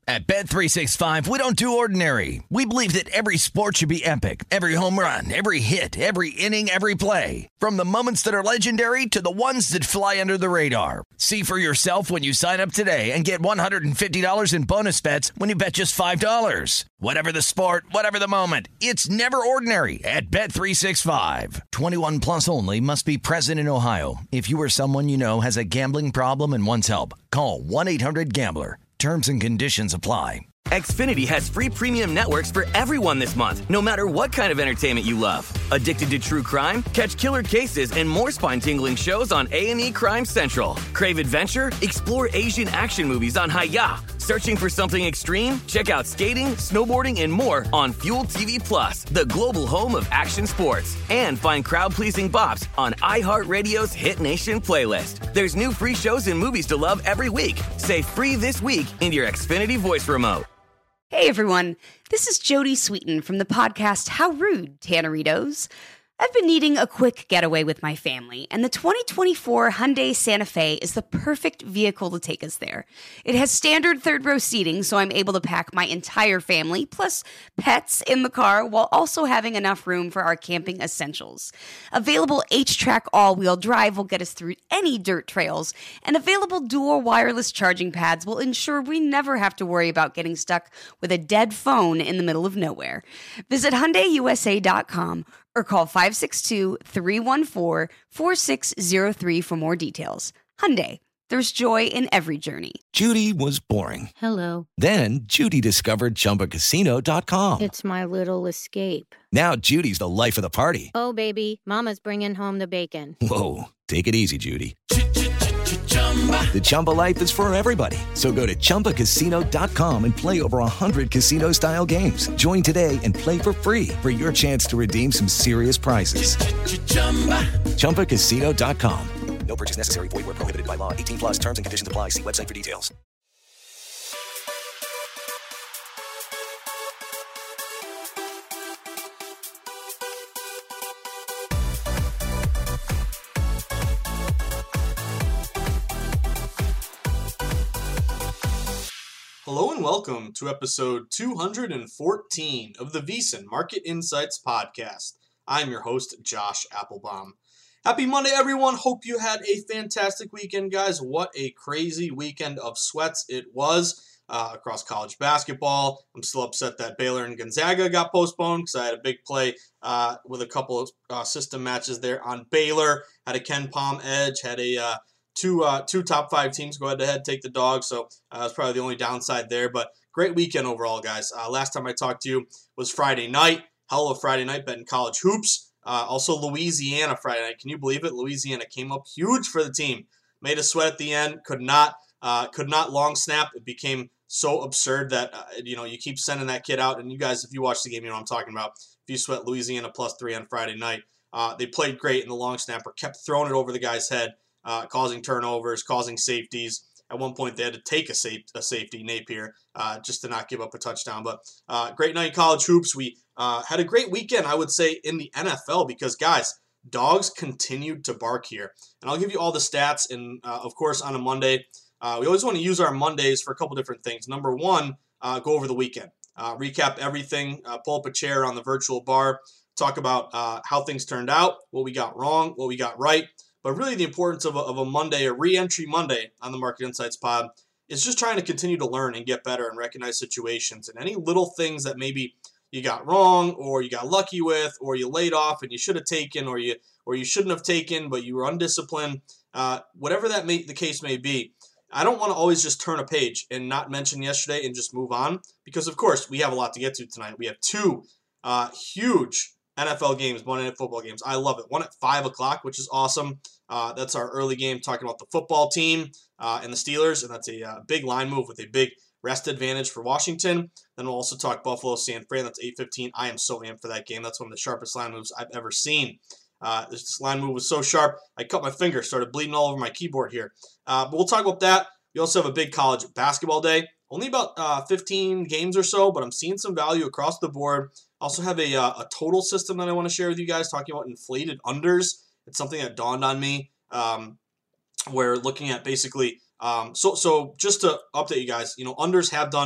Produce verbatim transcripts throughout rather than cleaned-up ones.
At Bet three sixty-five, we don't do ordinary. We believe that every sport should be epic. Every home run, every hit, every inning, every play. From the moments that are legendary to the ones that fly under the radar. See for yourself when you sign up today and get one hundred fifty dollars in bonus bets when you bet just five dollars. Whatever the sport, whatever the moment, it's never ordinary at Bet three sixty-five. twenty-one plus only. Must be present in Ohio. If you or someone you know has a gambling problem and wants help, call one eight hundred gambler. Terms and conditions apply. Xfinity has free premium networks for everyone this month, no matter what kind of entertainment you love. Addicted to true crime? Catch killer cases and more spine-tingling shows on A and E Crime Central. Crave adventure? Explore Asian action movies on Hi-Ya. Searching for something extreme? Check out skating, snowboarding, and more on Fuel T V Plus, the global home of action sports. And find crowd-pleasing bops on iHeartRadio's Hit Nation playlist. There's new free shows and movies to love every week. Say free this week in your Xfinity voice remote. Hey everyone, this is Jodie Sweetin from the podcast How Rude, Tanneritos. I've been needing a quick getaway with my family, and the twenty twenty-four Hyundai Santa Fe is the perfect vehicle to take us there. It has standard third-row seating, so I'm able to pack my entire family, plus pets, in the car, while also having enough room for our camping essentials. Available H-Track all-wheel drive will get us through any dirt trails, and available dual wireless charging pads will ensure we never have to worry about getting stuck with a dead phone in the middle of nowhere. Visit Hyundai U S A dot com or call five six two, three one four, four six zero three for more details. Hyundai, there's joy in every journey. Judy was boring. Hello. Then Judy discovered Chumba Casino dot com. It's my little escape. Now Judy's the life of the party. Oh, baby, mama's bringing home the bacon. Whoa, take it easy, Judy. The Chumba life is for everybody. So go to Chumba Casino dot com and play over one hundred casino-style games. Join today and play for free for your chance to redeem some serious prizes. Chumba Casino dot com. No purchase necessary. Void where prohibited by law. eighteen plus terms and conditions apply. See website for details. Hello and welcome to episode two hundred fourteen of the VSiN Market Insights Podcast. I'm your host, Josh Applebaum. Happy Monday, everyone. Hope you had a fantastic weekend, guys. What a crazy weekend of sweats it was uh, across college basketball. I'm still upset that Baylor and Gonzaga got postponed because I had a big play uh, with a couple of uh, system matches there on Baylor. Had a Ken Palm edge, had a... Uh, Two uh, two top five teams go head-to-head, take the dog, so uh, that's probably the only downside there. But great weekend overall, guys. Uh, last time I talked to you was Friday night. Hell of a Friday night betting college hoops. Uh, also Louisiana Friday night. Can you believe it? Louisiana came up huge for the team. Made a sweat at the end. Could not uh, could not long snap. It became so absurd that uh, you know you keep sending that kid out. And you guys, if you watch the game, you know what I'm talking about. If you sweat Louisiana plus three on Friday night, uh, they played great, and the long snapper kept throwing it over the guy's head. Uh, causing turnovers, causing safeties. At one point, they had to take a, safe, a safety, Napier, uh, just to not give up a touchdown. But uh, great night in college hoops. We uh, had a great weekend, I would say, in the N F L because, guys, dogs continued to bark here. And I'll give you all the stats, and, uh, of course, on a Monday. Uh, we always want to use our Mondays for a couple different things. Number one, uh, go over the weekend. Uh, recap everything, uh, pull up a chair on the virtual bar, talk about uh, how things turned out, what we got wrong, what we got right. But really the importance of a, of a Monday, a re-entry Monday on the Market Insights pod is just trying to continue to learn and get better and recognize situations and any little things that maybe you got wrong or you got lucky with or you laid off and you should have taken or you or you shouldn't have taken but you were undisciplined. Uh, whatever that may, the case may be, I don't want to always just turn a page and not mention yesterday and just move on because, of course, we have a lot to get to tonight. We have two uh, huge N F L games, Monday Night Football games. I love it. One at five o'clock, which is awesome. Uh, that's our early game talking about the football team uh, and the Steelers, and that's a uh, big line move with a big rest advantage for Washington. Then we'll also talk Buffalo, San Fran. That's eight fifteen. I am so amped for that game. That's one of the sharpest line moves I've ever seen. Uh, this line move was so sharp, I cut my finger, started bleeding all over my keyboard here. Uh, but we'll talk about that. We also have a big college basketball day. Only about uh, fifteen games or so, but I'm seeing some value across the board. Also have a, uh, a total system that I want to share with you guys, talking about inflated unders. It's something that dawned on me. Um, we're looking at basically, um, so so just to update you guys, you know, unders have done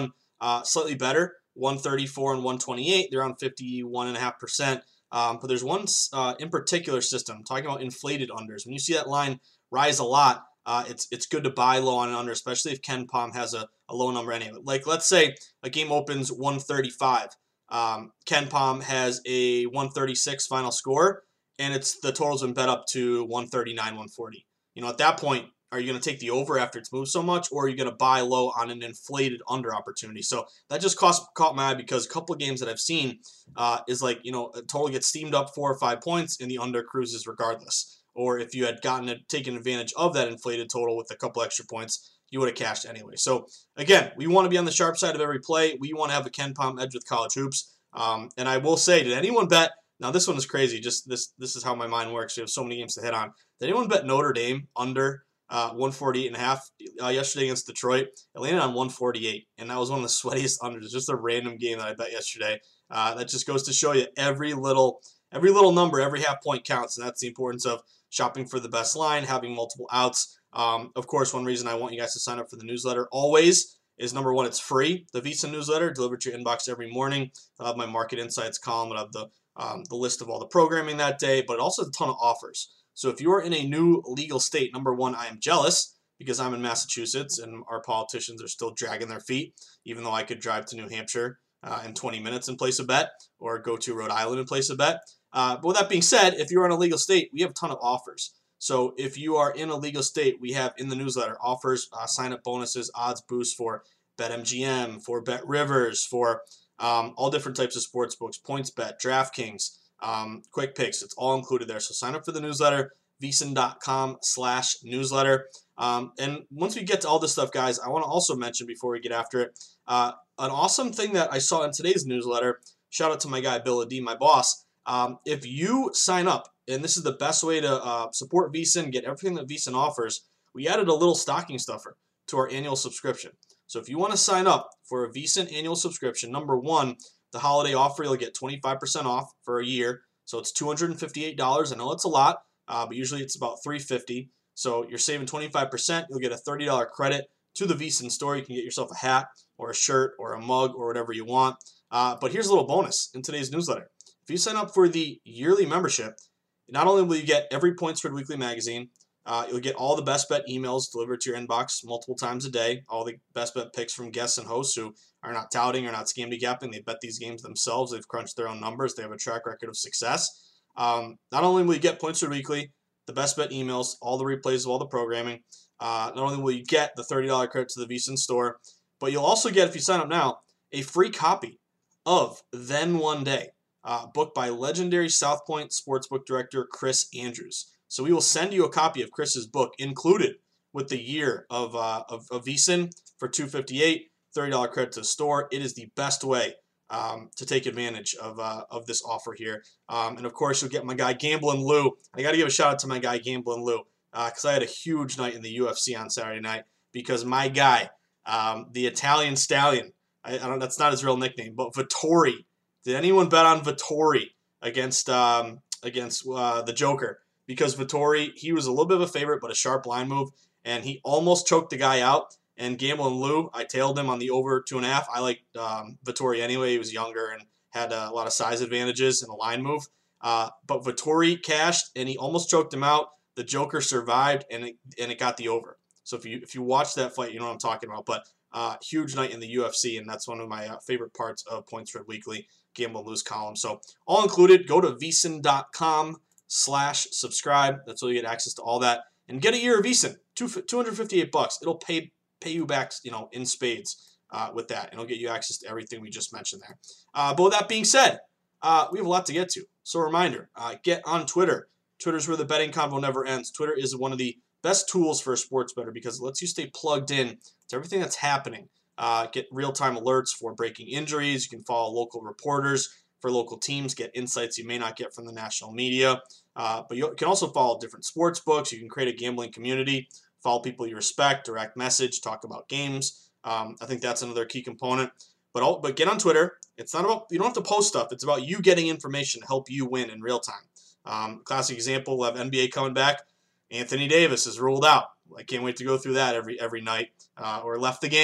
uh, slightly better, one thirty-four and one twenty-eight. They're on fifty-one point five percent. Um, but there's one uh, in particular system, I'm talking about inflated unders. When you see that line rise a lot, uh, it's it's good to buy low on an under, especially if KenPom has a, a low number anyway. Like, let's say a game opens one thirty-five. Um, KenPom has a one thirty-six final score, and it's the total's been bet up to one thirty-nine, one forty. You know, at that point, are you going to take the over after it's moved so much, or are you going to buy low on an inflated under opportunity? So that just cost, caught my eye because a couple of games that I've seen uh, is like, you know, a total gets steamed up four or five points and the under cruises regardless. Or if you had gotten it, taken advantage of that inflated total with a couple extra points, you would have cashed anyway. So again, we want to be on the sharp side of every play. We want to have a KenPom edge with college hoops. Um, and I will say, did anyone bet? Now this one is crazy. Just this, this is how my mind works. We have so many games to hit on. Did anyone bet Notre Dame under Uh, one forty-eight and a half uh, yesterday against Detroit? It landed on one forty-eight, and that was one of the sweatiest unders. Just a random game that I bet yesterday. Uh, that just goes to show you every little every little number, every half point counts, and that's the importance of shopping for the best line, having multiple outs. Um, of course, one reason I want you guys to sign up for the newsletter always is, number one, it's free. The VSiN newsletter delivered to your inbox every morning. I'll have my market insights column. I'll have the um, the list of all the programming that day, but also a ton of offers. So if you are in a new legal state, number one, I am jealous because I'm in Massachusetts and our politicians are still dragging their feet, even though I could drive to New Hampshire uh, in twenty minutes and place a bet, or go to Rhode Island and place a bet. Uh, but with that being said, if you're in a legal state, we have a ton of offers. So if you are in a legal state, we have in the newsletter offers, uh, sign-up bonuses, odds boosts for BetMGM, for BetRivers, for um, all different types of sports books, PointsBet, DraftKings, Um, quick picks. It's all included there. So sign up for the newsletter, vsin.com slash newsletter. Um, and once we get to all this stuff, guys, I want to also mention before we get after it, uh, an awesome thing that I saw in today's newsletter. Shout out to my guy, Bill Adi, my boss. Um, if you sign up, and this is the best way to uh, support VSiN, get everything that VSiN offers, we added a little stocking stuffer to our annual subscription. So if you want to sign up for a VSiN annual subscription, number one, the holiday offer, you'll get twenty-five percent off for a year. So it's two hundred fifty-eight dollars. I know it's a lot, uh, but usually it's about three hundred fifty dollars. So you're saving twenty-five percent. You'll get a thirty dollars credit to the VSiN store. You can get yourself a hat or a shirt or a mug or whatever you want. Uh, but here's a little bonus in today's newsletter. If you sign up for the yearly membership, not only will you get every Point Spread Weekly magazine, uh, you'll get all the best bet emails delivered to your inbox multiple times a day, all the best bet picks from guests and hosts who are not touting or not scam decapping. They bet these games themselves. They've crunched their own numbers. They have a track record of success. Um, not only will you get Points Spread Weekly, the best bet emails, all the replays of all the programming, uh, not only will you get the thirty dollars credit to the VSiN store, but you'll also get, if you sign up now, a free copy of Then One Day, uh, book by legendary South Point Sportsbook director Chris Andrews. So we will send you a copy of Chris's book included with the year of uh, of, of VSiN for two hundred fifty-eight dollars, thirty dollars credit to the store. It is the best way um, to take advantage of uh, of this offer here. Um, and of course, you'll get my guy Gamblin' Lou. I got to give a shout out to my guy Gamblin' Lou because uh, I had a huge night in the U F C on Saturday night because my guy, um, the Italian Stallion, I, I don't. That's not his real nickname, but Vettori. Did anyone bet on Vettori against um, against uh, the Joker? Because Vettori, he was a little bit of a favorite, but a sharp line move, and he almost choked the guy out. And Gamblin' Lou, I tailed him on the over two and a half. I liked um, Vettori anyway. He was younger and had uh, a lot of size advantages in a line move. Uh, but Vettori cashed, and he almost choked him out. The Joker survived, and it, and it got the over. So if you if you watch that fight, you know what I'm talking about. But uh, huge night in the U F C, and that's one of my uh, favorite parts of Point Spread Weekly, Gamblin' Lou's column. So all included, go to vsin.com slash subscribe. That's where you get access to all that. And get a year of VSiN, two hundred fifty-eight bucks. It'll pay pay you back, you know, in spades uh, with that. And it'll get you access to everything we just mentioned there. Uh, but with that being said, uh, we have a lot to get to. So a reminder, uh, get on Twitter. Twitter's where the betting convo never ends. Twitter is one of the best tools for a sports bettor because it lets you stay plugged in to everything that's happening. Uh, get real-time alerts for breaking injuries. You can follow local reporters for local teams, get insights you may not get from the national media. Uh, but you can also follow different sports books. You can create a gambling community, follow people you respect, direct message, talk about games. Um, I think that's another key component. But all, but get on Twitter. It's not about, you don't have to post stuff. It's about you getting information to help you win in real time. Um, classic example, we'll have N B A coming back. Anthony Davis is ruled out. I can't wait to go through that every every night. Uh, or left the game.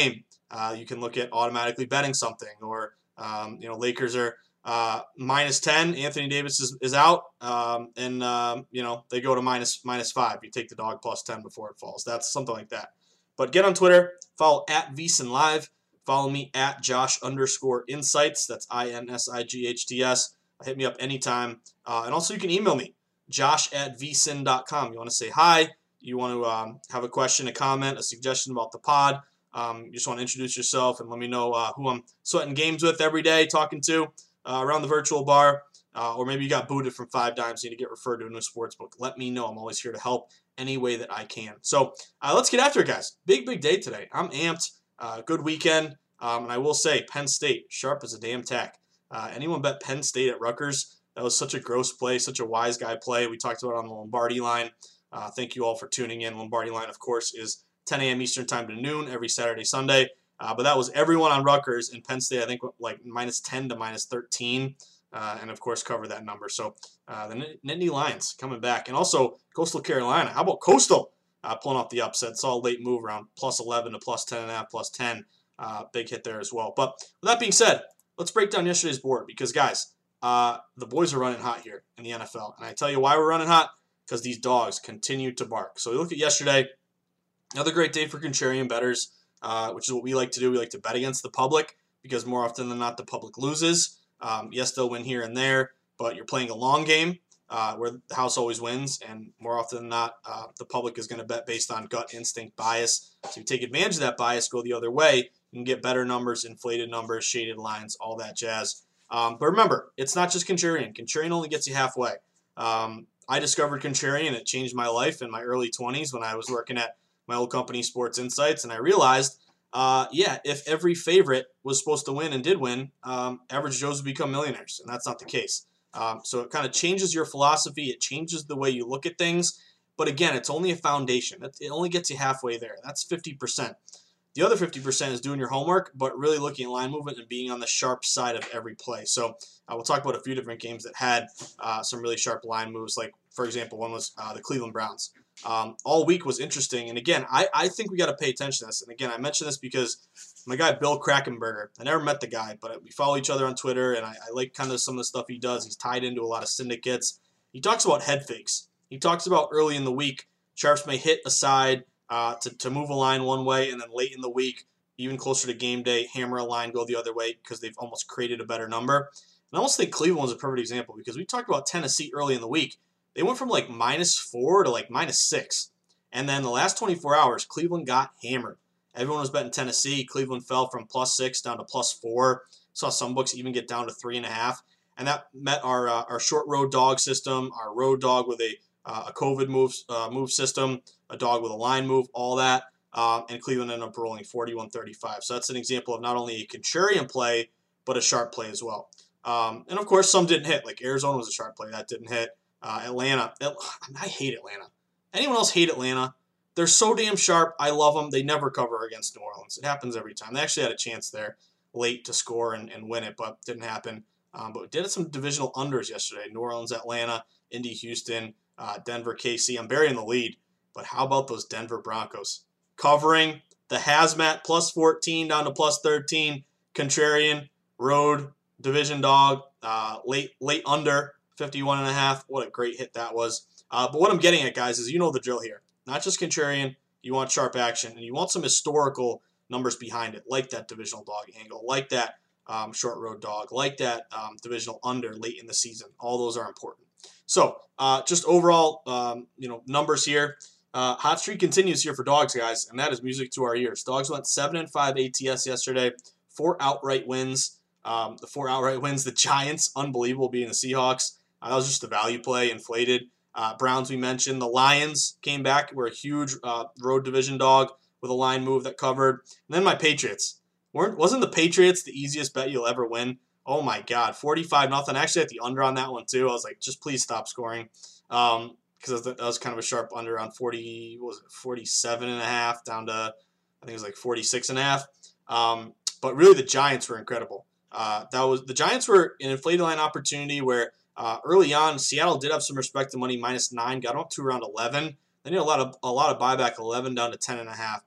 Uh, you can look at automatically betting something, or um, you know, Lakers are uh, minus ten. Anthony Davis is, is out, um, and um, you know, they go to minus minus five. You take the dog plus ten before it falls. That's something like that. But get on Twitter, follow at VSiN Live, follow me at Josh underscore Insights. That's I N S I G H T S. Hit me up anytime, uh, and also you can email me, Josh at V S I N dot com. You want to say hi, you want to um, have a question, a comment, a suggestion about the pod. Um, you just want to introduce yourself and let me know uh, who I'm sweating games with every day, talking to uh, around the virtual bar, uh, or maybe you got booted from Five Dimes, need to get referred to a new sports book. Let me know. I'm always here to help any way that I can. So uh, let's get after it, guys. Big, big day today. I'm amped. Uh, good weekend. Um, and I will say, Penn State, sharp as a damn tack. Uh, anyone bet Penn State at Rutgers? That was such a gross play, such a wise guy play. We talked about it on the Lombardi line. Uh, thank you all for tuning in. Lombardi line, of course, is ten a.m. Eastern time to noon every Saturday, Sunday. Uh, but that was everyone on Rutgers, and Penn State, I think, like minus ten to minus thirteen. Uh, and, of course, cover that number. So uh, the Nittany Lions coming back. And also Coastal Carolina. How about Coastal uh, pulling off the upset? Saw a late move around plus eleven to plus ten and a half, plus ten. Uh, big hit there as well. But with that being said, let's break down yesterday's board because, guys, uh, the boys are running hot here in the N F L. And I tell you why we're running hot, because these dogs continue to bark. So we look at yesterday, another great day for contrarian bettors, uh, which is what we like to do. We like to bet against the public because more often than not, the public loses. Um, yes, they'll win here and there, but you're playing a long game uh, where the house always wins, and more often than not, uh, the public is going to bet based on gut instinct bias. So you take advantage of that bias, go the other way, you can get better numbers, inflated numbers, shaded lines, all that jazz. Um, but remember, it's not just contrarian. Contrarian only gets you halfway. Um, I discovered contrarian. It changed my life in my early twenties when I was working at my old company, Sports Insights, and I realized, uh, yeah, if every favorite was supposed to win and did win, um, average Joes would become millionaires, and that's not the case. Um, so it kind of changes your philosophy. It changes the way you look at things. But again, it's only a foundation. It only gets you halfway there. That's fifty percent. The other fifty percent is doing your homework, but really looking at line movement and being on the sharp side of every play. So uh, we'll talk about a few different games that had uh, some really sharp line moves. Like, for example, one was uh, the Cleveland Browns. Um, all week was interesting. And again, I, I think we got to pay attention to this. And again, I mention this because my guy, Bill Krakenberger, I never met the guy, but we follow each other on Twitter, and I, I like kind of some of the stuff he does. He's tied into a lot of syndicates. He talks about head fakes. He talks about early in the week, sharps may hit a side uh, to, to move a line one way, and then late in the week, even closer to game day, hammer a line, go the other way because they've almost created a better number. And I almost think Cleveland was a perfect example because we talked about Tennessee early in the week. They went from like minus four to like minus six. And then the last twenty-four hours, Cleveland got hammered. Everyone was betting Tennessee. Cleveland fell from plus six down to plus four. Saw some books even get down to three and a half. And that met our uh, our short road dog system, our road dog with a uh, a COVID move uh, move system, a dog with a line move, all that. Uh, and Cleveland ended up rolling forty-one thirty-five. So that's an example of not only a contrarian play, but a sharp play as well. Um, and of course, some didn't hit. Like Arizona was a sharp play. That didn't hit. Uh, Atlanta. I hate Atlanta. Anyone else hate Atlanta? They're so damn sharp. I love them. They never cover against New Orleans. It happens every time. They actually had a chance there late to score and, and win it, but didn't happen. Um, but we did some divisional unders yesterday. New Orleans, Atlanta, Indy, Houston, uh, Denver, K C. I'm burying the lead. But how about those Denver Broncos? Covering the hazmat plus fourteen down to plus thirteen. Contrarian, road, division dog, uh, late late under, fifty-one and a half. What a great hit that was. Uh, but what I'm getting at, guys, is you know the drill here. Not just contrarian. You want sharp action, and you want some historical numbers behind it, like that divisional dog angle, like that um, short road dog, like that um, divisional under late in the season. All those are important. So uh, just overall, um, you know, numbers here. Uh, hot streak continues here for dogs, guys, and that is music to our ears. Dogs went seven and five A T S yesterday, four outright wins. Um, the four outright wins, the Giants, unbelievable, being the Seahawks. Uh, that was just a value play, inflated. Uh, Browns, we mentioned. The Lions came back. We're a huge uh, road division dog with a line move that covered. And then my Patriots. Weren't, wasn't the Patriots the easiest bet you'll ever win? Oh, my God. forty-five nothing. I actually had the under on that one, too. I was like, just please stop scoring. Um, because that was kind of a sharp under on forty, what was it, forty-seven and a half down to, I think it was like forty-six and a half. Um, but really the Giants were incredible. Uh, that was the Giants were an inflated line opportunity where uh, early on Seattle did have some respect to money, minus nine, got up to around eleven. Then you had a lot of a lot of buyback, eleven down to ten and a half. But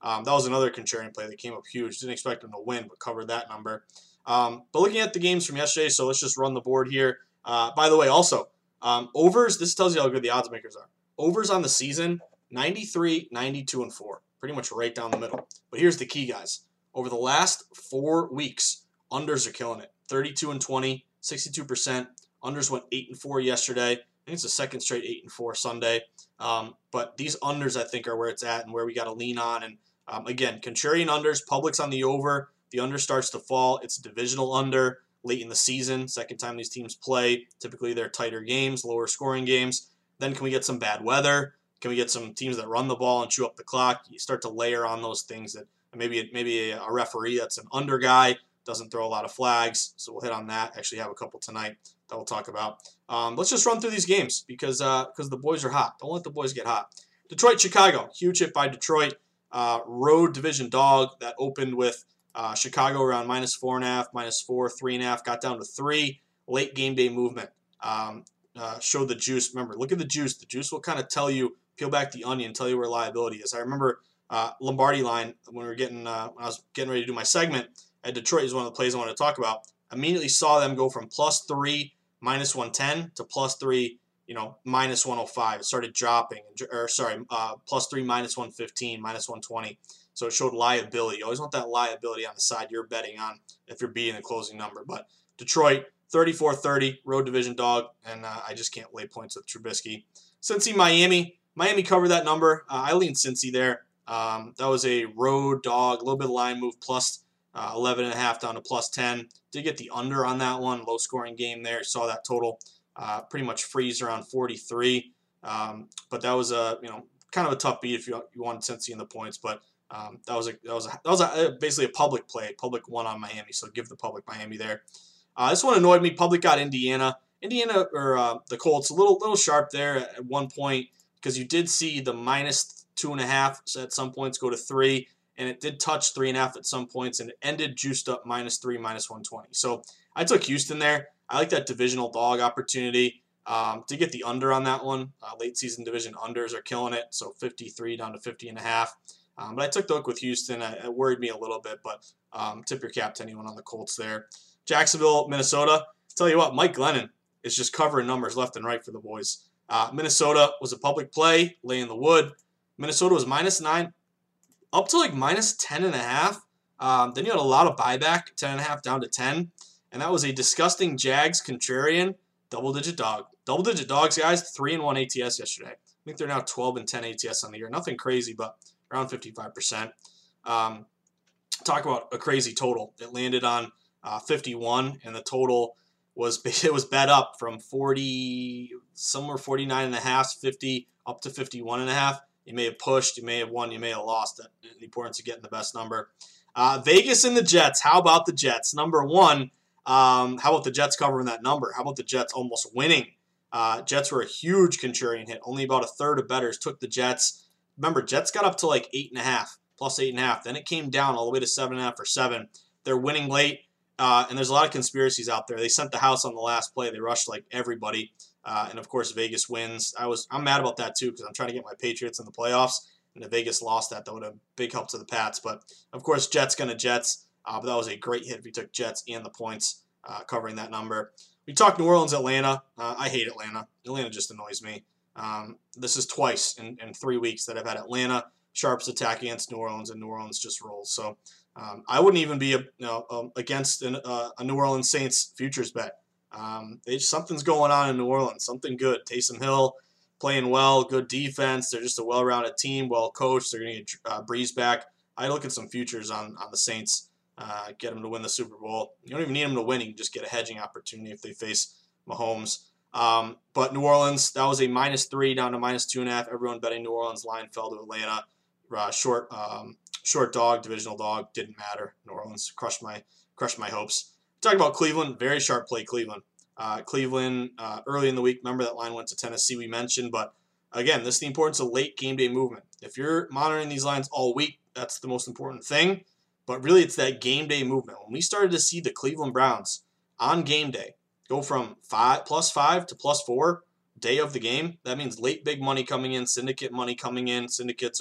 Um, that was another contrarian play that came up huge. Didn't expect them to win, but covered that number. Um, but looking at the games from yesterday, so let's just run the board here. Uh, by the way, also, um, overs, this tells you how good the odds makers are. Overs on the season, ninety-three, ninety-two, and four. Pretty much right down the middle. But here's the key, guys. Over the last four weeks, unders are killing it. thirty-two and twenty, sixty-two percent. Unders went eight and four yesterday. I think it's the second straight eight and four Sunday. Um, but these unders, I think, are where it's at and where we got to lean on. And um, again, contrarian unders, public's on the over. The under starts to fall. It's a divisional under late in the season. Second time these teams play. Typically, they're tighter games, lower scoring games. Then can we get some bad weather? Can we get some teams that run the ball and chew up the clock? You start to layer on those things that maybe maybe a referee that's an under guy doesn't throw a lot of flags. So we'll hit on that. Actually have a couple tonight that we'll talk about. Um, let's just run through these games because uh, because the boys are hot. Don't let the boys get hot. Detroit, Chicago. Huge hit by Detroit. Uh, road division dog that opened with uh, Chicago around minus four and a half, minus four, three and a half, got down to three. Late game day movement. Um, uh, showed the juice. Remember, look at the juice. The juice will kind of tell you, peel back the onion, tell you where liability is. I remember uh, Lombardi line when we were getting uh, when I was getting ready to do my segment at Detroit is one of the plays I wanted to talk about. Immediately saw them go from plus three, minus one ten to plus three, you know, minus one oh five. It started dropping, or sorry, uh, plus three, minus one fifteen, minus one twenty. So it showed liability. You always want that liability on the side you're betting on if you're beating the closing number. But Detroit, thirty-four thirty, road division dog, and uh, I just can't lay points with Trubisky. Cincy, Miami. Miami covered that number. Uh, I leaned Cincy there. Um, that was a road dog, a little bit of line move, plus uh, eleven and a half down to plus ten. Did get the under on that one. Low scoring game there. Saw that total uh, pretty much freeze around forty-three. Um, but that was a you know kind of a tough beat if you you wanted Cincy in the points. But um, that was a that was a, that was a, basically a public play. Public won on Miami, so give the public Miami there. Uh, this one annoyed me. Public got Indiana. Indiana or uh, the Colts a little little sharp there at one point because you did see the minus two and a half at some points go to three. And it did touch three and a half at some points, and it ended juiced up minus three, minus one twenty. So I took Houston there. I like that divisional dog opportunity um, to get the under on that one. Uh, late season division unders are killing it, so fifty-three down to fifty and a half. Um, but I took the look with Houston. I, it worried me a little bit, but um, tip your cap to anyone on the Colts there. Jacksonville, Minnesota. Tell you what, Mike Glennon is just covering numbers left and right for the boys. Uh, Minnesota was a public play, lay in the wood. Minnesota was minus nine. Up to like minus ten and a half. Um, then you had a lot of buyback, ten and a half down to ten. And that was a disgusting Jags contrarian double-digit dog. Double-digit dogs, guys, three and one A T S yesterday. I think they're now twelve and ten A T S on the year. Nothing crazy, but around fifty-five percent. Um, talk about a crazy total. It landed on uh, fifty-one, and the total was it was bet up from forty, somewhere forty-nine and a half, fifty, up to fifty-one and a half. You may have pushed, you may have won, you may have lost. The importance of getting the best number. Uh, Vegas and the Jets. How about the Jets? Number one, um, how about the Jets covering that number? How about the Jets almost winning? Uh, Jets were a huge contrarian hit. Only about a third of bettors took the Jets. Remember, Jets got up to like eight and a half, plus eight and a half. Then it came down all the way to seven and a half or seven. They're winning late, uh, and there's a lot of conspiracies out there. They sent the house on the last play. They rushed like everybody. Uh, and, of course, Vegas wins. I was, I'm mad about that, too, because I'm trying to get my Patriots in the playoffs. And if Vegas lost that, that would have big help to the Pats. But, of course, Jets going to Jets. Uh, but that was a great hit if you took Jets and the points uh, covering that number. We talked New Orleans, Atlanta. Uh, I hate Atlanta. Atlanta just annoys me. Um, this is twice in, in three weeks that I've had Atlanta Sharps attack against New Orleans, and New Orleans just rolls. So um, I wouldn't even be a, you know, um, against an, uh, a New Orleans Saints futures bet. Um, they, something's going on in New Orleans, something good. Taysom Hill playing well, good defense. They're just a well-rounded team, well-coached. They're going to get uh, Breeze back. I look at some futures on, on the Saints, uh, get them to win the Super Bowl. You don't even need them to win. You can just get a hedging opportunity if they face Mahomes. Um, but New Orleans, that was a minus three down to minus two and a half. Everyone betting New Orleans. Line fell to Atlanta. Uh, short, um, short dog, divisional dog, didn't matter. New Orleans crushed my crushed my hopes. Talking about Cleveland, very sharp play Cleveland. Uh, Cleveland, uh, early in the week, remember that line went to Tennessee we mentioned, but again, this is the importance of late game day movement. If you're monitoring these lines all week, that's the most important thing, but really it's that game day movement. When we started to see the Cleveland Browns on game day go from five plus five to plus four day of the game, that means late big money coming in, syndicate money coming in. Syndicates are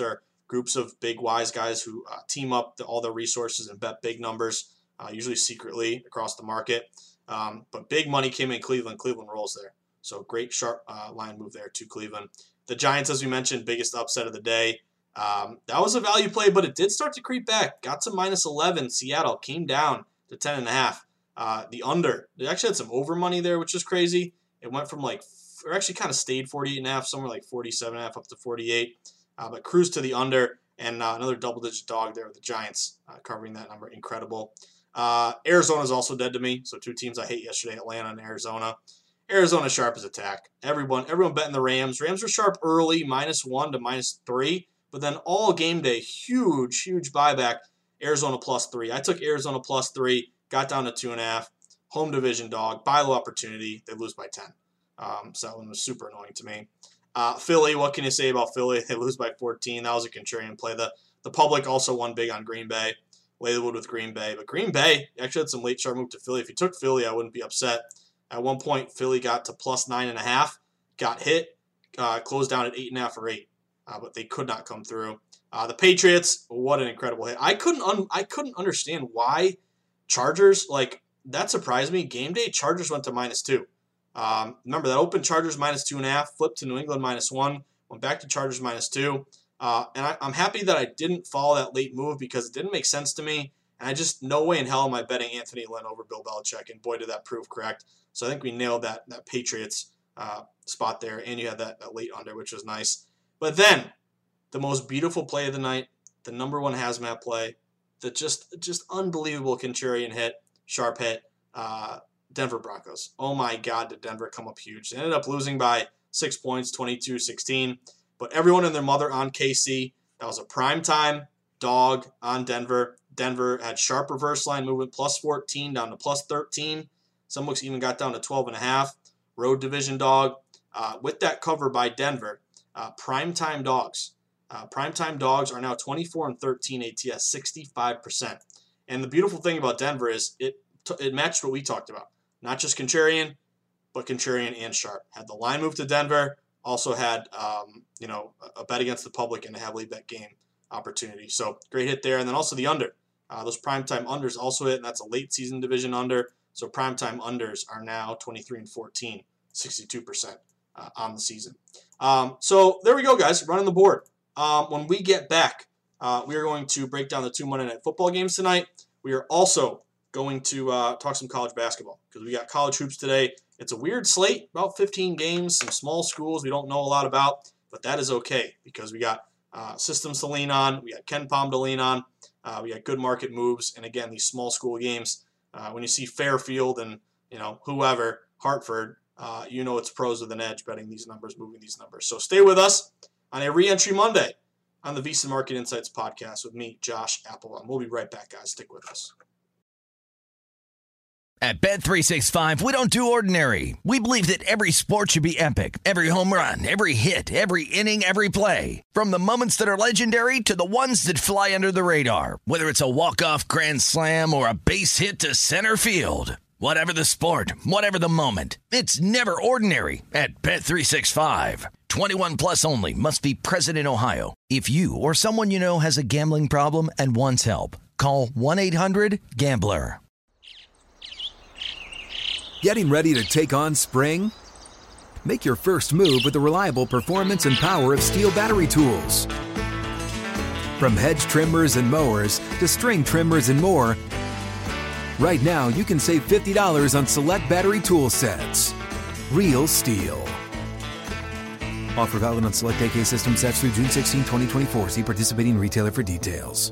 groups of big wise guys who uh, team up the, all their resources and bet big numbers, uh, usually secretly across the market. Um, but big money came in Cleveland. Cleveland rolls there. So great sharp uh, line move there to Cleveland. The Giants, as we mentioned, biggest upset of the day. Um, that was a value play, but it did start to creep back. Got to minus eleven. Seattle came down to ten and a half. Uh, the under, they actually had some over money there, which is crazy. It went from like, or actually kind of stayed forty-eight and a half, somewhere like forty-seven and a half up to forty-eight. Uh, but cruised to the under, and uh, another double-digit dog there with the Giants uh, covering that number. Incredible. Uh, Arizona's also dead to me. So two teams I hate yesterday, Atlanta and Arizona. Arizona sharp as attack. Everyone, everyone betting the Rams. Rams were sharp early, minus one to minus three. But then all game day, huge, huge buyback. Arizona plus three. I took Arizona plus three, got down to two and a half. Home division dog, buy low opportunity. They lose by ten. Um, so that one was super annoying to me. Uh, Philly, what can you say about Philly? They lose by fourteen. That was a contrarian play. The, the public also won big on Green Bay. Lay the wood with Green Bay. But Green Bay actually had some late sharp move to Philly. If you took Philly, I wouldn't be upset. At one point, Philly got to plus nine and a half, got hit, uh, closed down at eight and a half or eight, uh, but they could not come through. Uh, the Patriots, what an incredible hit! I couldn't, un- I couldn't understand why Chargers, like that surprised me. Game day, Chargers went to minus two. Um, remember that open Chargers minus two and a half, flipped to New England minus one, went back to Chargers minus two, uh, and I, I'm happy that I didn't follow that late move because it didn't make sense to me. And I just, no way in hell am I betting Anthony Lynn over Bill Belichick, and boy, did that prove correct. So I think we nailed that that Patriots uh, spot there, and you had that, that late under, which was nice. But then, the most beautiful play of the night, the number one hazmat play, the just just unbelievable contrarian hit, sharp hit, uh, Denver Broncos. Oh my God, did Denver come up huge. They ended up losing by six points, twenty-two sixteen. But everyone and their mother on K C. That was a primetime dog on Denver. Denver had sharp reverse line movement, plus fourteen down to plus thirteen. Some books even got down to twelve and a half. Road division dog. Uh, with that cover by Denver, uh, primetime dogs. Uh, primetime dogs are now twenty-four and thirteen A T S, sixty-five percent. And the beautiful thing about Denver is it t- it matched what we talked about. Not just contrarian, but contrarian and sharp. Had the line move to Denver. Also had um, you know a bet against the public and a heavily bet game opportunity. So great hit there. And then also the under. Uh, those primetime unders also hit, and that's a late season division under. So primetime unders are now twenty-three and fourteen, sixty-two percent uh, on the season. Um, so there we go, guys. Running the board. Um, when we get back, uh, we are going to break down the two Monday Night Football games tonight. We are also going to uh, talk some college basketball because we got college hoops today. It's a weird slate, about fifteen games, some small schools we don't know a lot about, but that is okay because we got uh, systems to lean on. We got Ken Palm to lean on. Uh, we got good market moves, and again, these small school games. Uh, when you see Fairfield and you know whoever, Hartford, uh, you know it's pros with an edge betting these numbers, moving these numbers. So stay with us on a Reentry Monday on the VSiN Market Insights podcast with me, Josh Applebaum. We'll be right back, guys. Stick with us. At Bet three sixty-five, we don't do ordinary. We believe that every sport should be epic. Every home run, every hit, every inning, every play. From the moments that are legendary to the ones that fly under the radar. Whether it's a walk-off grand slam or a base hit to center field. Whatever the sport, whatever the moment. It's never ordinary at Bet three sixty-five. twenty-one plus only. Must be present in Ohio. If you or someone you know has a gambling problem and wants help, call one eight hundred gambler. Getting ready to take on spring? Make your first move with the reliable performance and power of Steel battery tools. From hedge trimmers and mowers to string trimmers and more, right now you can save fifty dollars on select battery tool sets. Real Steel. Offer valid on select A K system sets through June sixteenth, twenty twenty-four. See participating retailer for details.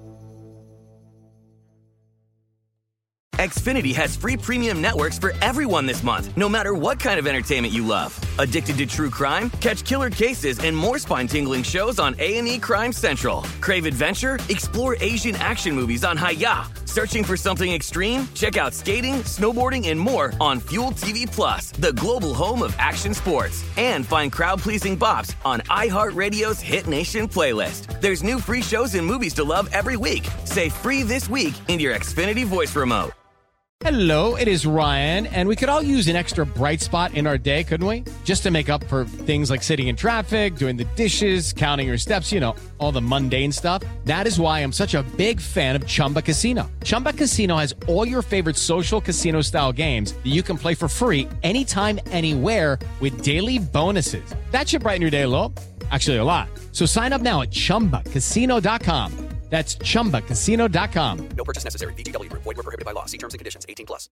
Xfinity has free premium networks for everyone this month, no matter what kind of entertainment you love. Addicted to true crime? Catch killer cases and more spine-tingling shows on A and E Crime Central. Crave adventure? Explore Asian action movies on Hi-Ya. Searching for something extreme? Check out skating, snowboarding, and more on Fuel T V Plus, the global home of action sports. And find crowd-pleasing bops on iHeartRadio's Hit Nation playlist. There's new free shows and movies to love every week. Say free this week in your Xfinity voice remote. Hello, it is Ryan, and we could all use an extra bright spot in our day, couldn't we? Just to make up for things like sitting in traffic, doing the dishes, counting your steps, you know, all the mundane stuff. That is why I'm such a big fan of Chumba Casino. Chumba Casino has all your favorite social casino-style games that you can play for free anytime, anywhere with daily bonuses. That should brighten your day a little. Actually, a lot. So sign up now at chumba casino dot com. That's chumba casino dot com. No purchase necessary. V G W Group. Void where prohibited by law. See terms and conditions. eighteen plus.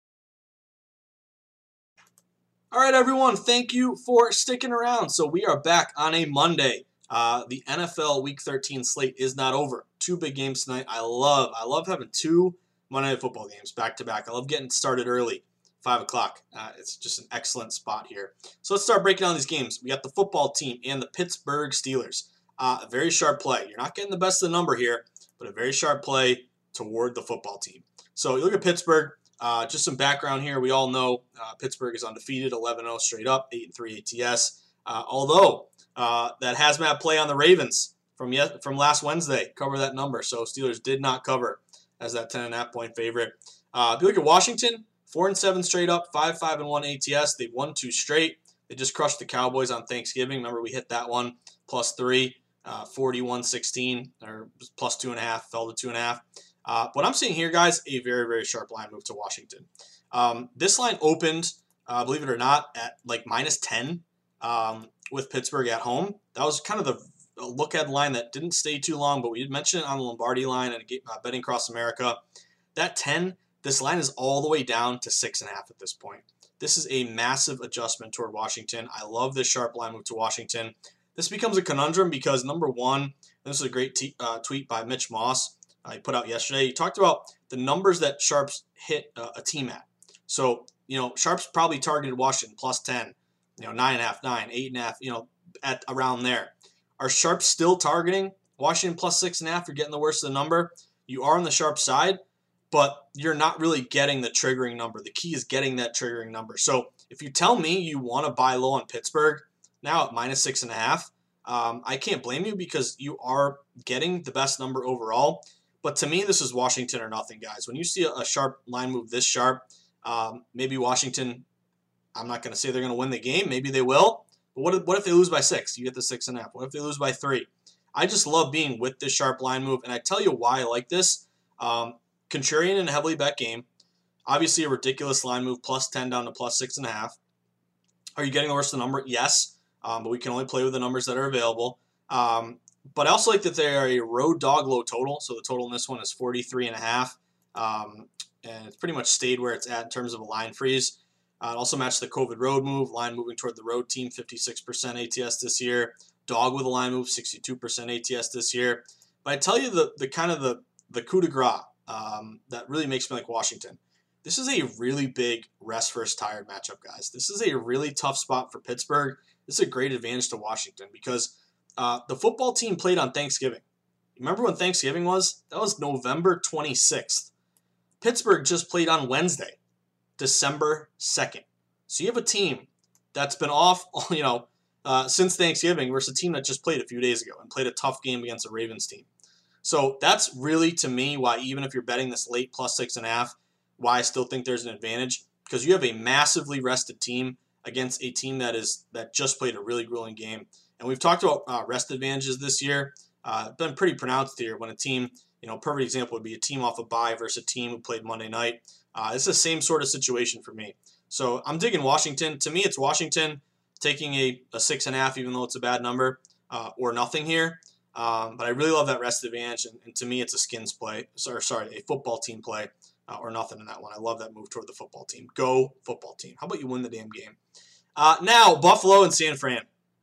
All right, everyone. Thank you for sticking around. So we are back on a Monday. Uh, the N F L Week thirteen slate is not over. Two big games tonight. I love, I love having two Monday Night Football games back to back. I love getting started early, five o'clock. Uh, it's just an excellent spot here. So let's start breaking down these games. We got the football team and the Pittsburgh Steelers. Uh, a very sharp play. You're not getting the best of the number here, but a very sharp play toward the football team. So you look at Pittsburgh, uh, just some background here. We all know uh, Pittsburgh is undefeated, eleven and oh straight up, eight and three A T S. Uh, although uh, that hazmat play on the Ravens from yet, from last Wednesday cover that number. So Steelers did not cover as that ten and a half point favorite. Uh, if you look at Washington, four and seven straight up, five five and one A T S. They've won two straight. They just crushed the Cowboys on Thanksgiving. Remember, we hit that one plus three. Uh, forty-one sixteen, or plus two and a half, fell to two and a half. Uh, what I'm seeing here, guys, a very, very sharp line move to Washington. Um, this line opened, uh, believe it or not, at like minus ten um, with Pittsburgh at home. That was kind of the look ahead line that didn't stay too long, but we did mention it on the Lombardi line and uh, Betting Across America. That ten, this line is all the way down to six and a half at this point. This is a massive adjustment toward Washington. I love this sharp line move to Washington. This becomes a conundrum because, number one, and this is a great t- uh, tweet by Mitch Moss uh, he put out yesterday. He talked about the numbers that Sharps hit uh, a team at. So, you know, Sharps probably targeted Washington plus ten, you know, nine and a half, nine, eight and a half, you know, at around there. Are Sharps still targeting Washington plus six and a half? You're getting the worst of the number. You are on the Sharp side, but you're not really getting the triggering number. The key is getting that triggering number. So if you tell me you want to buy low on Pittsburgh, now at minus six and a half, um, I can't blame you because you are getting the best number overall. But to me, this is Washington or nothing, guys. When you see a, a sharp line move this sharp, um, maybe Washington, I'm not going to say they're going to win the game. Maybe they will. But what if, what if they lose by six? You get the six and a half. What if they lose by three? I just love being with this sharp line move. And I tell you why I like this. Um, contrarian in a heavily bet game. Obviously a ridiculous line move, plus ten down to plus six and a half. Are you getting the worst of the number? Yes. Um, but we can only play with the numbers that are available. Um, but I also like that they are a road dog low total. So the total in this one is forty-three and a half. Um, and it's pretty much stayed where it's at in terms of a line freeze. Uh, it also matched the COVID road move, line moving toward the road team, fifty-six percent A T S this year. Dog with a line move, sixty-two percent A T S this year. But I tell you the the kind of the, the coup de grace um, that really makes me like Washington. This is a really big rest versus tired matchup, guys. This is a really tough spot for Pittsburgh. This is a great advantage to Washington because uh, the football team played on Thanksgiving. Remember when Thanksgiving was? That was November twenty-sixth. Pittsburgh just played on Wednesday, December second. So you have a team that's been off, you know, uh, since Thanksgiving versus a team that just played a few days ago and played a tough game against a Ravens team. So that's really, to me, why even if you're betting this late plus six and a half, why I still think there's an advantage, because you have a massively rested team against a team that is that just played a really grueling game. And we've talked about uh, rest advantages this year. Uh, been pretty pronounced here when a team, you know, perfect example would be a team off a bye versus a team who played Monday night. Uh, it's the same sort of situation for me. So I'm digging Washington. To me, it's Washington taking a, a six and a half, even though it's a bad number, uh, or nothing here. Um, but I really love that rest advantage. And, and to me, it's a skins play. Sorry, sorry, a football team play. Uh, or nothing in that one. I love that move toward the football team. Go football team. How about you win the damn game? Uh, now, Buffalo and San Fran.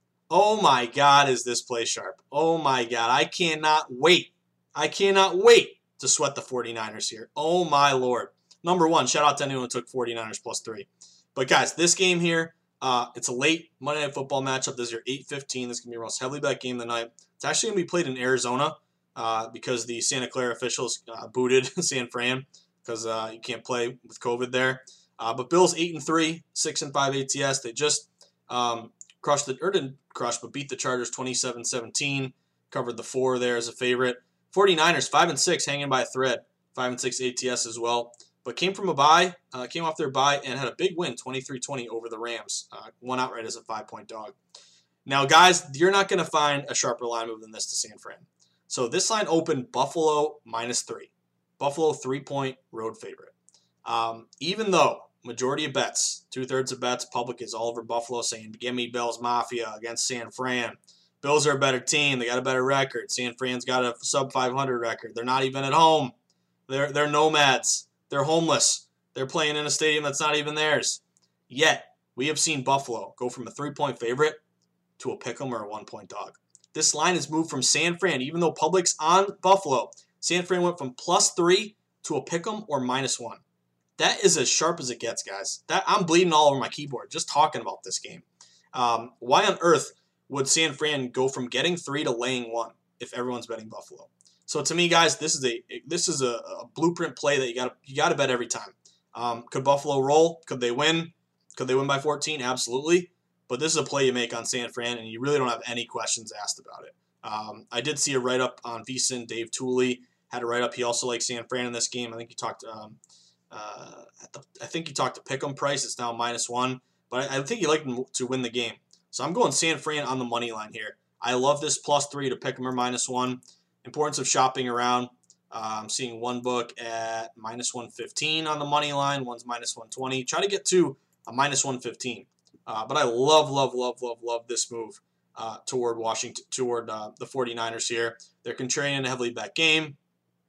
Oh my God, is this play sharp. Oh my God, I cannot wait. I cannot wait to sweat the 49ers here. Oh my Lord. Number one, shout out to anyone who took 49ers plus three. But guys, this game here, uh, it's a late Monday Night Football matchup. This is your eight fifteen. This is going to be your most heavily bet game of the night. It's actually going to be played in Arizona uh, because the Santa Clara officials uh, booted San Fran. Because uh, you can't play with COVID there. Uh, but Bills eight and three, six and five A T S. They just um, crushed the or didn't crush, but beat the Chargers twenty-seven seventeen. Covered the four there as a favorite. 49ers five and six, hanging by a thread. five and six A T S as well. but came from a bye, uh, came off their bye, and had a big win, twenty-three twenty over the Rams. Uh, won outright as a five-point dog. Now, guys, you're not going to find a sharper line move than this to San Fran. So this line opened Buffalo minus three. Buffalo three-point road favorite. Um, even though majority of bets, two-thirds of bets, public is all over Buffalo saying, give me Bills Mafia against San Fran. Bills are a better team. They got a better record. San Fran's got a sub five hundred record. They're not even at home. They're, they're nomads. They're homeless. They're playing in a stadium that's not even theirs. Yet, we have seen Buffalo go from a three-point favorite to a pick'em or a one-point dog. This line has moved from San Fran, even though public's on Buffalo. San Fran went from plus three to a pick'em or minus one. That is as sharp as it gets, guys. That I'm bleeding all over my keyboard just talking about this game. Um, why on earth would San Fran go from getting three to laying one if everyone's betting Buffalo? So to me, guys, this is a this is a, a blueprint play that you got you got to bet every time. Um, could Buffalo roll? Could they win? Could they win by fourteen? Absolutely. But this is a play you make on San Fran, and you really don't have any questions asked about it. Um, I did see a write-up on VSiN. Dave Tooley had a write-up. He also likes San Fran in this game. I think he talked. Um, uh, at the, I think he talked to Pick'em price. It's now minus one, but I, I think he liked them to win the game. So I'm going San Fran on the money line here. I love this plus three to Pick'em or minus one. Importance of shopping around. Uh, I'm seeing one book at minus one fifteen on the money line. One's minus one twenty. Try to get to a minus one fifteen. Uh, but I love, love, love, love, love this move uh, toward Washington, toward uh, the 49ers here. They're contrarian a heavily bet game.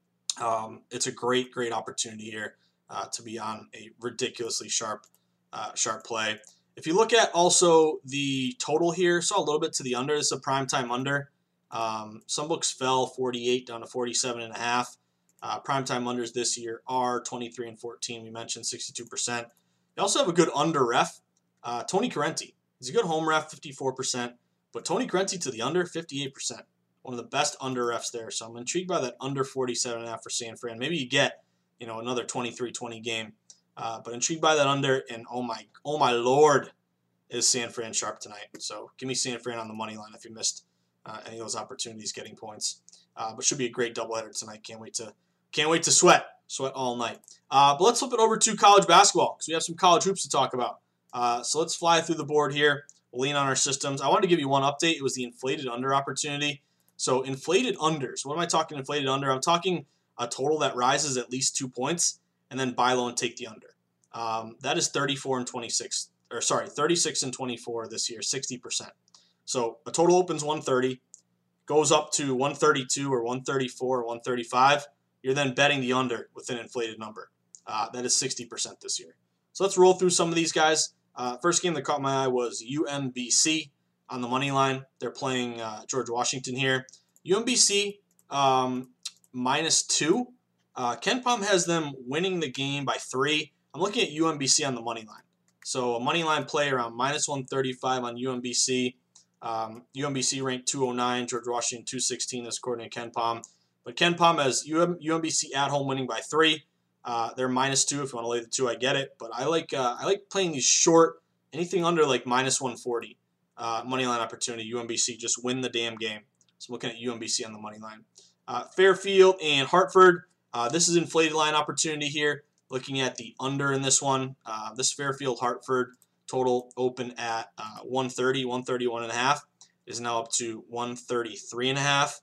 Um, it's a great, great opportunity here uh, to be on a ridiculously sharp, uh, sharp play. If you look at also the total here, saw a little bit to the under. This is a primetime under. Um, some books fell forty-eight down to forty-seven and a half. Uh, primetime unders this year are twenty-three and fourteen. We mentioned sixty-two percent. They also have a good under ref. Uh, Tony Correnti. He's a good home ref, fifty-four percent. But Tony Correnti to the under, fifty-eight percent. One of the best under refs there. So I'm intrigued by that under forty-seven and a half for San Fran. Maybe you get, you know, another twenty-three twenty game. Uh, but intrigued by that under. And oh my, oh my Lord, is San Fran sharp tonight. So give me San Fran on the money line if you missed uh, any of those opportunities getting points. Uh, but should be a great doubleheader tonight. Can't wait to, can't wait to sweat, sweat all night. Uh, but let's flip it over to college basketball because we have some college hoops to talk about. Uh, so let's fly through the board here. We'll lean on our systems. I wanted to give you one update. It was the inflated under opportunity. So inflated unders. What am I talking inflated under? I'm talking a total that rises at least two points and then buy low and take the under. Um, that is thirty-four and twenty-six, or sorry, thirty-six and twenty-four this year, sixty percent. So a total opens one thirty, goes up to one thirty-two or one thirty-four or one thirty-five. You're then betting the under with an inflated number. Uh, that is sixty percent this year. So let's roll through some of these guys. Uh, first game that caught my eye was U M B C on the money line. They're playing uh, George Washington here. U M B C um, minus two. Uh, KenPom has them winning the game by three. I'm looking at U M B C on the money line. So a money line play around minus one thirty-five on U M B C. Um, U M B C ranked two oh nine, George Washington two sixteen, that's according to KenPom. But KenPom has U M B C at home winning by three. Uh, they're minus two. If you want to lay the two, I get it. But I like uh, I like playing these short, anything under like minus one forty. Uh, money line opportunity. U M B C just win the damn game. So I'm looking at U M B C on the money line. Uh, Fairfield and Hartford. Uh, this is inflated line opportunity here. Looking at the under in this one. Uh, this Fairfield Hartford total open at uh, one thirty, one thirty-one and a half is now up to one thirty-three and a half.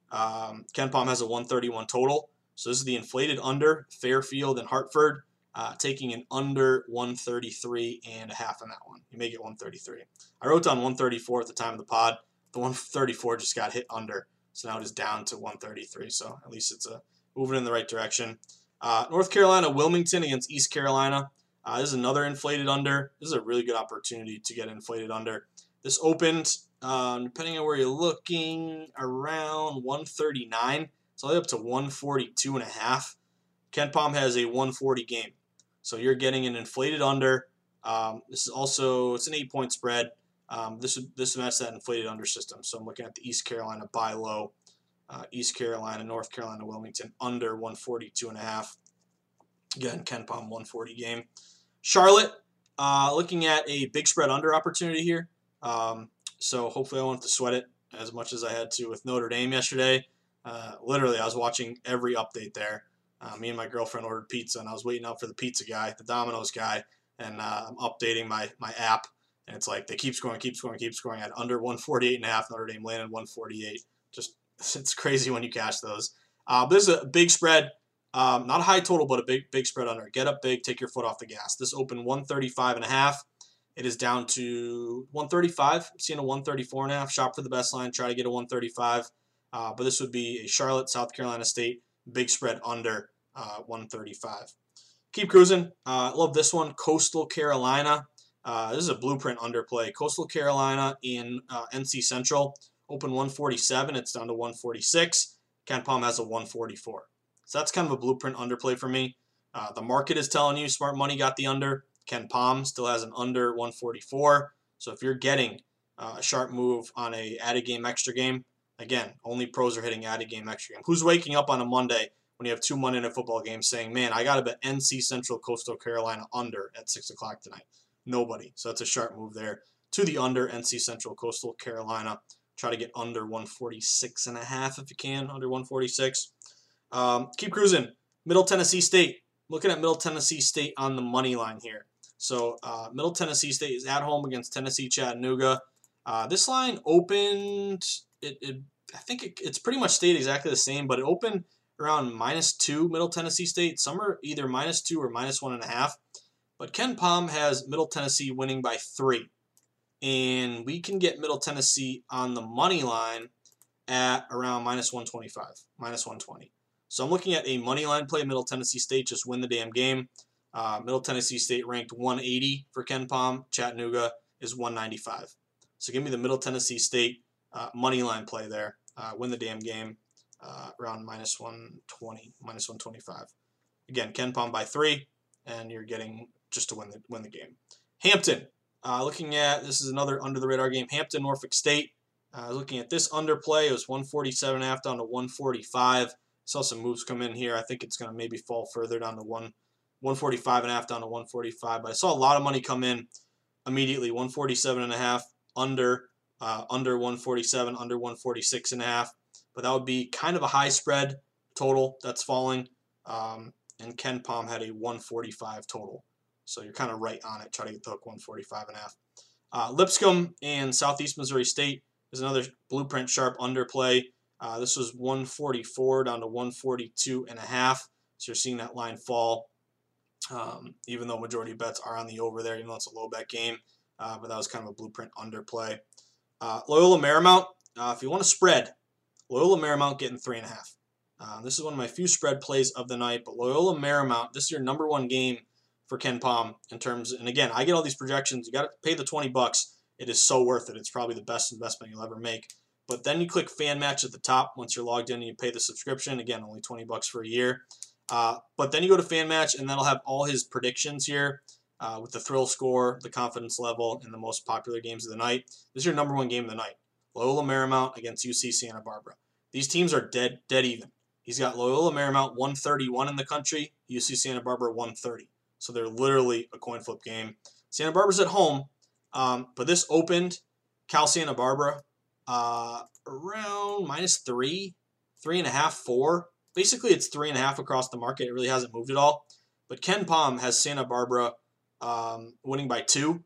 Um, KenPom has a one thirty-one total. So this is the inflated under, Fairfield and Hartford, uh, taking an under one thirty-three and a half on that one. You may get one thirty-three. I wrote down one thirty-four at the time of the pod. The one thirty-four just got hit under, so now it is down to one thirty-three. So at least it's a moving in the right direction. Uh, North Carolina, Wilmington against East Carolina. Uh, this is another inflated under. This is a really good opportunity to get inflated under. This opened, um, depending on where you're looking, around one thirty-nine. It's all the way up to one forty-two and a half. KenPom has a one forty game. So you're getting an inflated under. Um, this is also, it's an eight-point spread. Um, this this matches that inflated under system. So I'm looking at the East Carolina buy low. Uh, East Carolina, North Carolina, Wilmington under one forty-two and a half. Again, KenPom one forty game. Charlotte, uh, looking at a big spread under opportunity here. Um, so hopefully I won't have to sweat it as much as I had to with Notre Dame yesterday. Uh, literally, I was watching every update there. Uh, me and my girlfriend ordered pizza, and I was waiting out for the pizza guy, the Domino's guy, and uh, I'm updating my my app, and it's like they keep scoring, keep scoring, keep scoring at under one forty-eight and a half. Notre Dame landed one forty-eight. Just it's crazy when you cash those. Uh, this is a big spread, um, not a high total, but a big big spread under. Get up big, take your foot off the gas. This opened one thirty-five and a half. It is down to one thirty-five. I'm seeing a one thirty-four and a half. Shop for the best line. Try to get a one thirty-five. Uh, but this would be a Charlotte, South Carolina State big spread under uh, one thirty-five. Keep cruising. I uh, love this one. Coastal Carolina. Uh, this is a blueprint underplay. Coastal Carolina in uh, N C Central. Open one forty-seven. It's down to one forty-six. KenPom has a one forty-four. So that's kind of a blueprint underplay for me. Uh, the market is telling you Smart Money got the under. KenPom still has an under one forty-four. So if you're getting uh, a sharp move on a added game extra game, again, only pros are hitting added game extra game. Who's waking up on a Monday when you have two Monday Night Football games saying, man, I got to bet N C Central Coastal Carolina under at six o'clock tonight? Nobody. So that's a sharp move there to the under. N C Central Coastal Carolina. Try to get under one forty-six and a half if you can, under one forty-six. Um, keep cruising. Middle Tennessee State. Looking at Middle Tennessee State on the money line here. So uh, Middle Tennessee State is at home against Tennessee Chattanooga. Uh, this line opened, it, it I think it, it's pretty much stayed exactly the same, but it opened around minus two Middle Tennessee State. Some are either minus two or minus one and a half. But KenPom has Middle Tennessee winning by three. And we can get Middle Tennessee on the money line at around minus one twenty-five, minus one twenty. So I'm looking at a money line play. Middle Tennessee State just win the damn game. Uh, Middle Tennessee State ranked one eighty for KenPom. Chattanooga is one ninety-five. So give me the Middle Tennessee State uh, money line play there. Uh, win the damn game uh, around minus one twenty, minus one twenty-five. Again, KenPom by three, and you're getting just to win the win the game. Hampton. Uh, looking at, this is another under-the-radar game, Hampton, Norfolk State. Uh, looking at this underplay, it was one forty-seven and a half down to one forty-five. Saw some moves come in here. I think it's going to maybe fall further down to one, one forty-five and a half down to one forty-five. But I saw a lot of money come in immediately, one forty-seven and a half, under, uh, under one forty-seven, under one forty-six and a half. But that would be kind of a high spread total that's falling. Um, and KenPom had a one forty-five total. So you're kind of right on it. Try to get the hook one forty-five and a half. Uh, Lipscomb and Southeast Missouri State is another blueprint sharp underplay. Uh, this was one forty-four down to one forty-two and a half. So you're seeing that line fall, um, even though majority bets are on the over there, even though it's a low bet game. Uh, but that was kind of a blueprint underplay. Uh, Loyola Marymount, uh, if you want to spread, Loyola Marymount getting three and a half. Uh, this is one of my few spread plays of the night. But Loyola Marymount, this is your number one game for KenPom in terms, and again, I get all these projections. You got to pay the twenty bucks. It is so worth it. It's probably the best investment you'll ever make. But then you click Fan Match at the top once you're logged in and you pay the subscription. Again, only twenty bucks for a year. Uh, but then you go to Fan Match and that'll have all his predictions here uh, with the thrill score, the confidence level, and the most popular games of the night. This is your number one game of the night. Loyola Marymount against U C Santa Barbara. These teams are dead, dead even. He's got Loyola Marymount one thirty-one in the country, U C Santa Barbara one thirty. So they're literally a coin flip game. Santa Barbara's at home, um, but this opened Cal Santa Barbara uh, around minus three, three and a half, four. Basically, it's three and a half across the market. It really hasn't moved at all. But KenPom has Santa Barbara um, winning by two.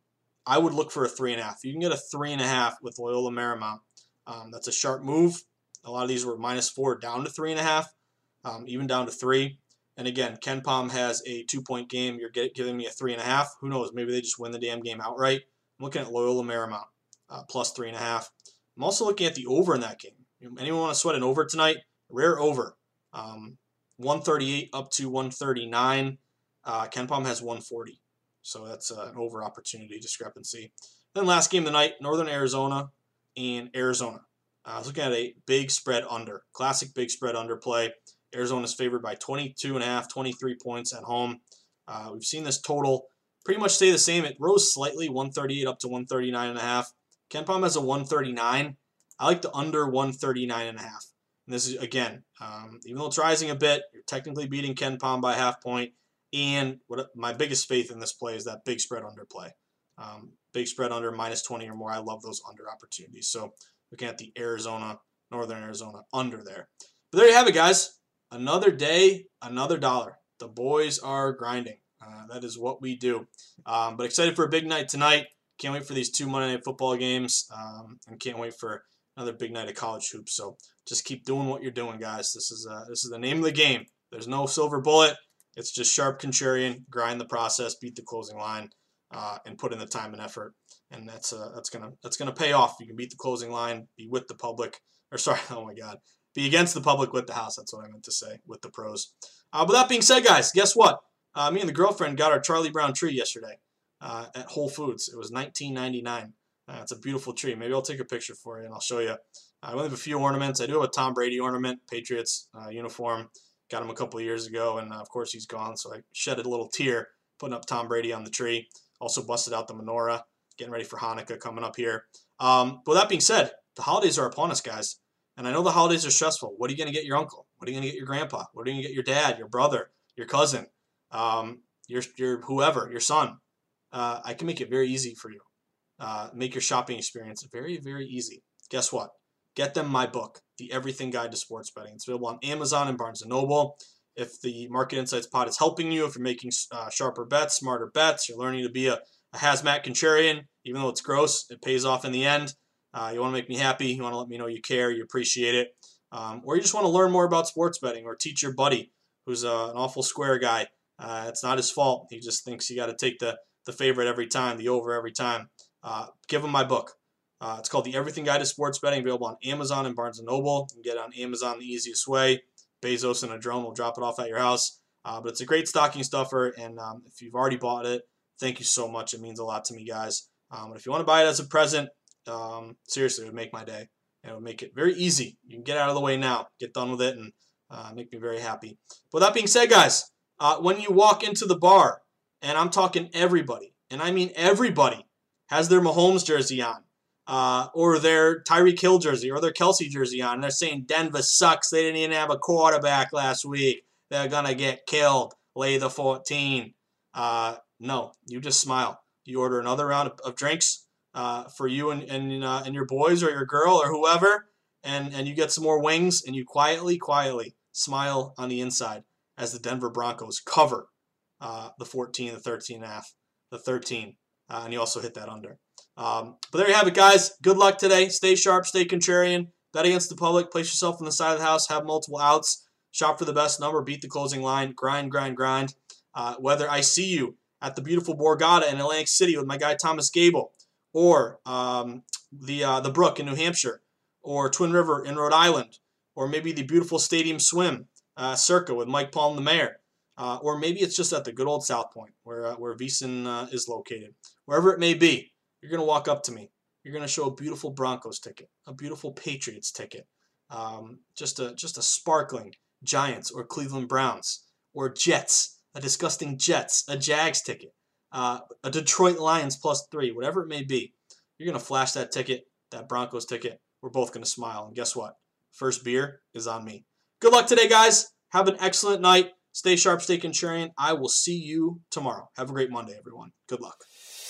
I would look for a three and a half. You can get a three and a half with Loyola Marymount. Um, that's a sharp move. A lot of these were minus four down to three and a half, um, even down to three. And again, KenPom has a two-point game. You're get, giving me a three and a half. Who knows? Maybe they just win the damn game outright. I'm looking at Loyola Marymount uh, plus three and a half. I'm also looking at the over in that game. Anyone want to sweat an over tonight? Rare over. Um, one thirty-eight up to one thirty-nine. Uh, KenPom has one forty. So that's uh, an over opportunity discrepancy. Then last game of the night, Northern Arizona and Arizona. Uh, I was looking at a big spread under. Classic big spread under play. Arizona's favored by twenty-two and a half, twenty-three points at home. Uh, we've seen this total pretty much stay the same. It rose slightly, one thirty-eight up to one thirty-nine and a half. KenPom has a one thirty-nine. I like the under one thirty-nine and a half. And this is, again, um, even though it's rising a bit, you're technically beating KenPom by a half point. And what my biggest faith in this play is that big spread under play. Um, big spread under, minus twenty or more. I love those under opportunities. So looking at the Arizona, Northern Arizona under there. But there you have it, guys. another day, another dollar. The boys are grinding. Uh, that is what we do. Um, but excited for a big night tonight. Can't wait for these two Monday Night Football games, um, and can't wait for another big night of college hoops. So just keep doing what you're doing, guys. This is uh, this is the name of the game. There's no silver bullet. It's just sharp contrarian, grind the process, beat the closing line, uh, and put in the time and effort. And that's uh, that's gonna that's gonna pay off. You can beat the closing line, be with the public, or sorry, oh my God, be against the public with the house. That's what I meant to say, with the pros. Uh, but that being said, guys, guess what? Uh, me and the girlfriend got our Charlie Brown tree yesterday uh, at Whole Foods. It was nineteen ninety-nine. Uh, it's a beautiful tree. Maybe I'll take a picture for you and I'll show you. I only have a few ornaments. I do have a Tom Brady ornament, Patriots uh, uniform. Got him a couple of years ago, and uh, of course he's gone. So I shed a little tear putting up Tom Brady on the tree. Also busted out the menorah, getting ready for Hanukkah coming up here. Um, but that being said, the holidays are upon us, guys. And I know the holidays are stressful. What are you going to get your uncle? What are you going to get your grandpa? What are you going to get your dad, your brother, your cousin, um, your your whoever, your son? Uh, I can make it very easy for you. Uh, make your shopping experience very, very easy. Guess what? Get them my book, The Everything Guide to Sports Betting. It's available on Amazon and Barnes and Noble. If the Market Insights pod is helping you, if you're making uh, sharper bets, smarter bets, you're learning to be a, a hazmat contrarian, even though it's gross, it pays off in the end. Uh, you want to make me happy. You want to let me know you care, you appreciate it. Um, or you just want to learn more about sports betting or teach your buddy who's uh, an awful square guy. Uh, it's not his fault. He just thinks you got to take the, the favorite every time, the over every time. Uh, give him my book. Uh, it's called The Everything Guide to Sports Betting, available on Amazon and Barnes and Noble. You can get it on Amazon the easiest way. Bezos and a drone will drop it off at your house. Uh, but it's a great stocking stuffer, and um, if you've already bought it, thank you so much. It means a lot to me, guys. Um, but if you want to buy it as a present, um, seriously, it would make my day. And it would make it very easy. You can get out of the way now, get done with it, and uh, make me very happy. But that being said, guys, uh, when you walk into the bar, and I'm talking everybody, and I mean everybody, has their Mahomes jersey on, uh, or their Tyreek Hill jersey, or their Kelsey jersey on, and they're saying Denver sucks. They didn't even have a quarterback last week. They're going to get killed. Lay the fourteen. Uh, no, you just smile. You order another round of, of drinks uh, for you and and, uh, and your boys or your girl or whoever, and, and you get some more wings, and you quietly, quietly smile on the inside as the Denver Broncos cover uh, the fourteen, the thirteen and a half, the thirteen. Uh, and you also hit that under. Um, but there you have it, guys. Good luck today. Stay sharp, stay contrarian. Bet against the public. Place yourself on the side of the house. Have multiple outs. Shop for the best number. Beat the closing line. Grind, grind, grind. Uh, whether I see you at the beautiful Borgata in Atlantic City with my guy Thomas Gable, or um, the uh, the Brook in New Hampshire, or Twin River in Rhode Island, or maybe the beautiful Stadium Swim uh, Circa with Mike Palm, the mayor. Uh, or maybe it's just at the good old South Point where uh, where VSiN uh, is located. Wherever it may be, you're going to walk up to me. You're going to show a beautiful Broncos ticket, a beautiful Patriots ticket, um, just a just a sparkling Giants or Cleveland Browns or Jets, a disgusting Jets, a Jags ticket, uh, a Detroit Lions plus three, whatever it may be. You're going to flash that ticket, that Broncos ticket. We're both going to smile. And guess what? First beer is on me. Good luck today, guys. Have an excellent night. Stay sharp, stay contrarian. I will see you tomorrow. Have a great Monday, everyone. Good luck.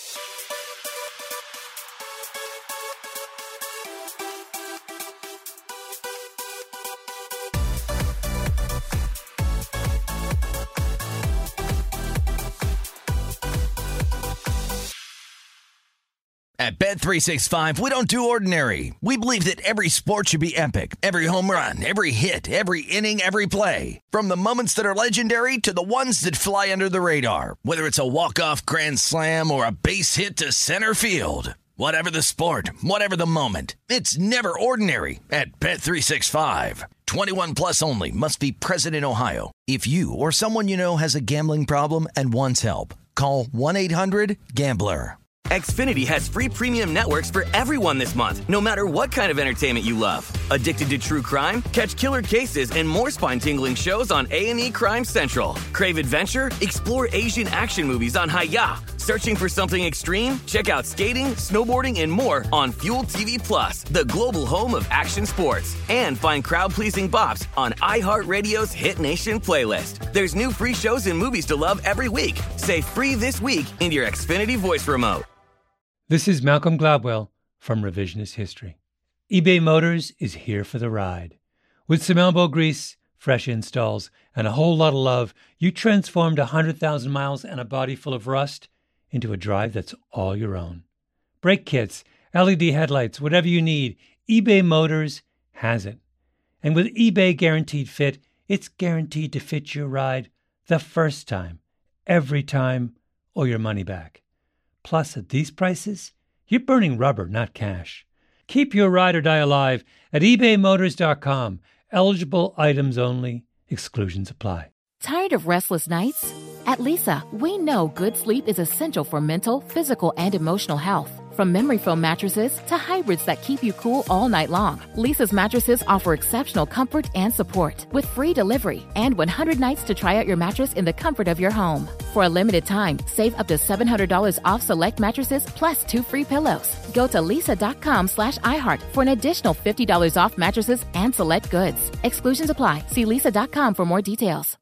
At Bet three sixty-five, we don't do ordinary. We believe that every sport should be epic. Every home run, every hit, every inning, every play. From the moments that are legendary to the ones that fly under the radar. Whether it's a walk-off grand slam or a base hit to center field. Whatever the sport, whatever the moment. It's never ordinary at Bet three sixty-five. twenty-one plus only. Must be present in Ohio. If you or someone you know has a gambling problem and wants help, call one eight hundred gambler. Xfinity has free premium networks for everyone this month, no matter what kind of entertainment you love. Addicted to true crime? Catch killer cases and more spine-tingling shows on A and E Crime Central. Crave adventure? Explore Asian action movies on Hi-Ya. Searching for something extreme? Check out skating, snowboarding, and more on Fuel T V Plus, the global home of action sports. And find crowd-pleasing bops on iHeartRadio's Hit Nation playlist. There's new free shows and movies to love every week. Say free this week in your Xfinity voice remote. This is Malcolm Gladwell from Revisionist History. eBay Motors is here for the ride. With some elbow grease, fresh installs, and a whole lot of love, you transformed one hundred thousand miles and a body full of rust into a drive that's all your own. Brake kits, L E D headlights, whatever you need, eBay Motors has it. And with eBay Guaranteed Fit, it's guaranteed to fit your ride the first time, every time, or your money back. Plus, at these prices, you're burning rubber, not cash. Keep your ride or die alive at ebay motors dot com. Eligible items only. Exclusions apply. Tired of restless nights? At Leesa, we know good sleep is essential for mental, physical, and emotional health. From memory foam mattresses to hybrids that keep you cool all night long, Leesa's mattresses offer exceptional comfort and support with free delivery and one hundred nights to try out your mattress in the comfort of your home. For a limited time, save up to seven hundred dollars off select mattresses plus two free pillows. Go to leesa.com slash iHeart for an additional fifty dollars off mattresses and select goods. Exclusions apply. See leesa dot com for more details.